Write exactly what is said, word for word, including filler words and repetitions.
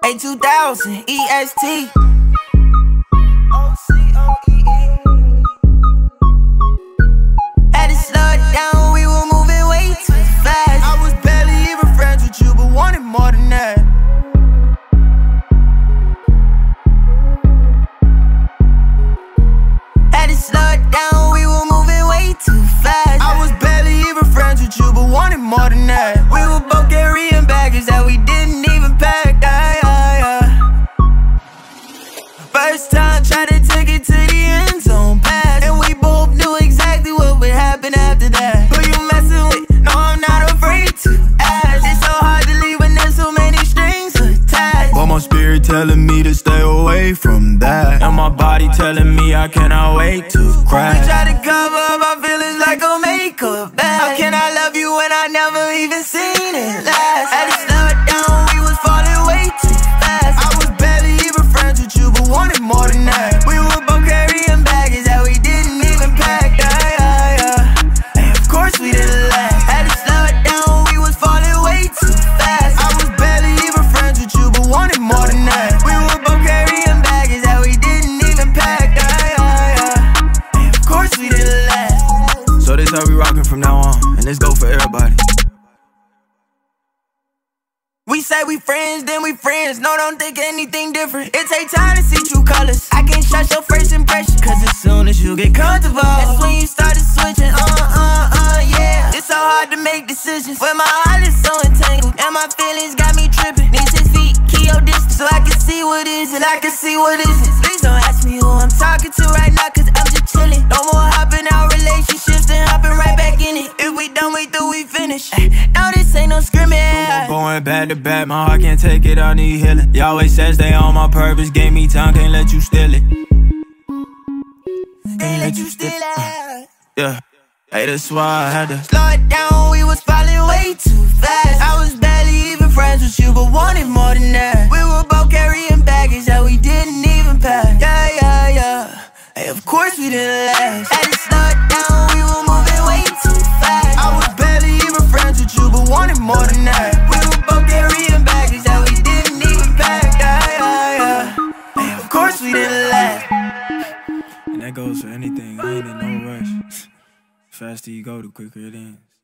A two thousand E S T. Had to slow it down, we were moving way too fast. I was barely even friends with you, but wanted more than that. Had to slow it down, we were moving way too fast. I was barely even friends with you, but wanted more than that. We were both carrying baggage that we didn't even pack. Yeah, yeah, yeah. First time, tried to take it to the end zone pass, and we both knew exactly what would happen after that. Who you messing with? No, I'm not afraid to ask. It's so hard to leave when there's so many strings attached. But my spirit telling me to stay away from that, and my body telling me I cannot wait to crash. We try to cover up our feelings like a makeup bag. How can I love you when I never even seen it last? Had to slow it down, we was falling way too fast. I was barely even friends with you, but wanted more than that. We were both carrying baggage that we didn't even pack. Yeah, yeah, yeah. And of course we didn't last. Had to slow it down, we was falling way too fast. I was barely even friends with you, but wanted more than that. We were both carrying baggage that we didn't even pack. Yeah, yeah, yeah. And of course we didn't last. So this how we rockin' from now on, and this go for everybody. We say we friends, then we friends. No, don't think anything different. It take time to see true colors. I can't trust your first impression, cause as soon as you get comfortable, that's when you started switching. Uh, uh, uh, yeah. It's so hard to make decisions when my heart is so entangled, and my feelings got me tripping. Need six feet, key your distance, so I can see what is it, I can see what is it. Please don't ask me who I'm talking to right now, cause I'm just chilling. No more hopping out relationships, then hopping right back in it. If we done, we through, we finish. Now this ain't no scrimmage. Going back to back, my heart can't take it, I need healing. You always said stay on my purpose, gave me time, can't let you steal it. Can't let you steal it. Yeah, hey, that's why I had to slow it down, we was falling way too fast. I was barely even friends with you, but wanted more than that. We were both carrying baggage that we didn't even pack. Yeah, yeah, yeah. Hey, of course we didn't last. Had to slow it down, we were moving way too fast. I was barely even friends with you, but wanted more than that. We were both carrying baggage that we didn't even pack. Yeah, yeah, yeah. Hey, of course we didn't last. And that goes for anything, I ain't in no rush. The faster you go, the quicker it ends.